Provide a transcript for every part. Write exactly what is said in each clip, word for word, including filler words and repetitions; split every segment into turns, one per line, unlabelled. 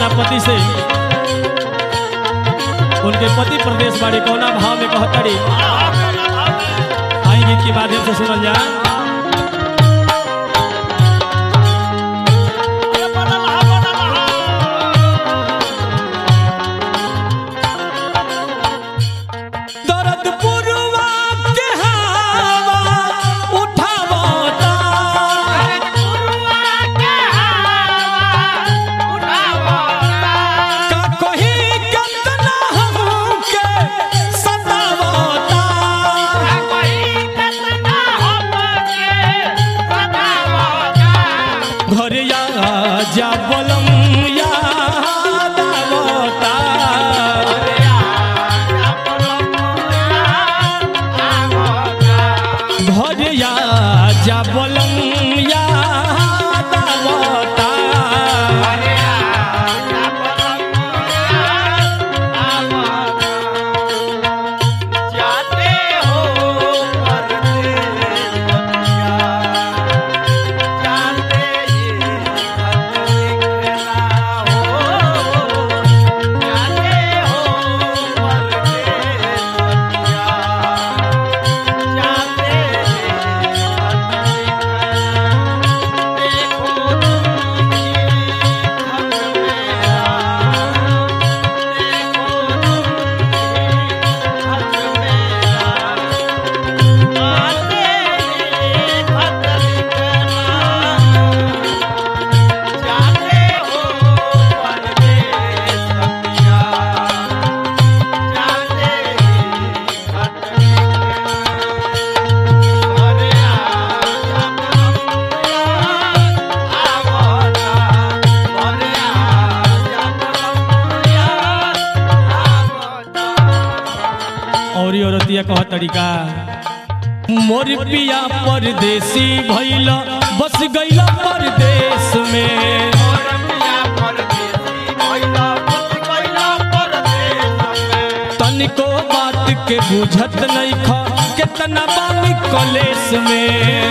अपना पति से उनके पति प्रदेश बाड़ी कोना भाव में कहतड़ी आई गीत के माध्यम से सुनल जा। जा बोलम याद आवता घर या जा बोलम याद आवता औरतिया कह तरीका मोर पिया परदेसी भइल बस गइल परदेश में तनिको बात के बुझत नहीं ख कितना बानी कलेश में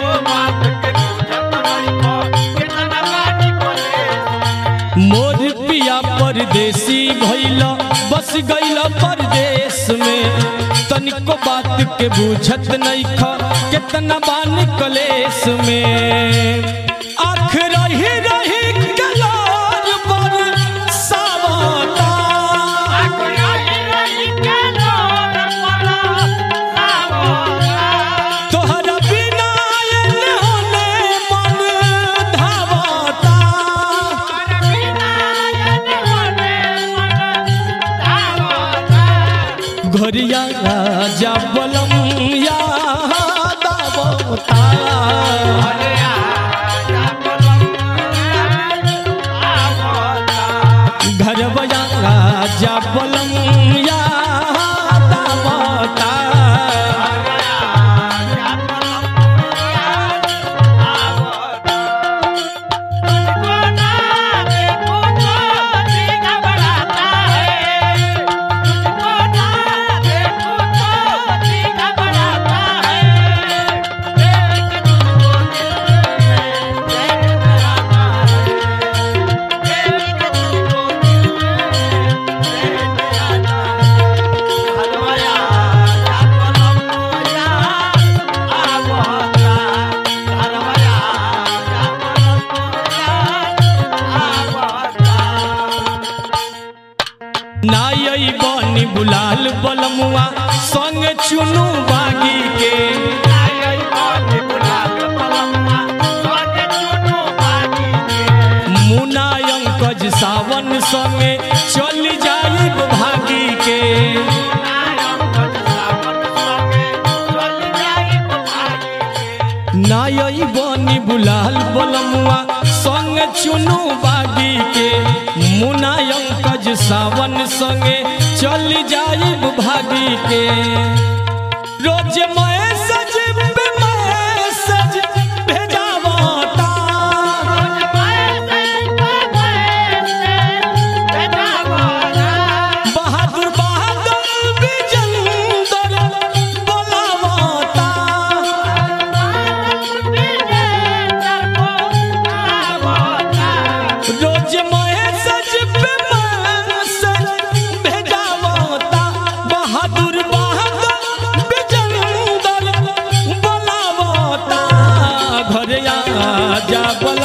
मोर पिया परदेसी भइल बस गइल परदेश में तनिको बात के बुझत नहीं ख कितना बानी कलेश में आँख रही रही कलार पर सावता तोहरा बिना होने मन धावता घरिया राजा बलम याद आवता घरवया राजा बलम याद आवता नाई बनी बुलाल बलमुआ संग चुनू बागी के मुना अंकज सावन संगे चल जाई भागी के नाई बनी बुलाल बलमुआ संग चुनू बागी के मुना अंकज सावन संगे चल जाई भागी के रोज मैसेज पे मैसेज भेजावता बहादुर बहादुर विजेंदर बोलावता रोज मैसेज राजा बल